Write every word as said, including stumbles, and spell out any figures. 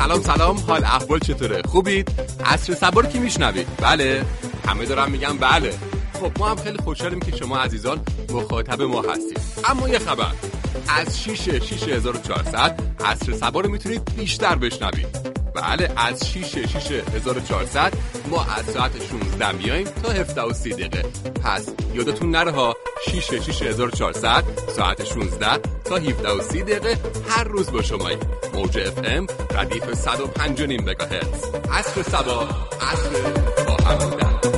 سلام سلام، حال احوال چطوره؟ خوبید؟ عصر صبا رو کی میشنوید؟ بله؟ همه دارم میگم بله. خب ما هم خیلی خوشحالیم که شما عزیزان مخاطب ما هستید. اما یه خبر، از شش شش هزار و چهارصد عصر صبا رو میتونید بیشتر بشنوید. بله، از شش شش هزار و چهارصد ما از ساعت شانزده میایم تا هفده و سی دقیقه. پس یادتون نره ها، شش شش هزار و چهارصد ساعت شانزده تا هفده و سی دقیقه هر روز با شماییم. موج اف ام ردیف صد و پنج و نیم مگاهرتز. عصر صبا، عصر با هم بودن.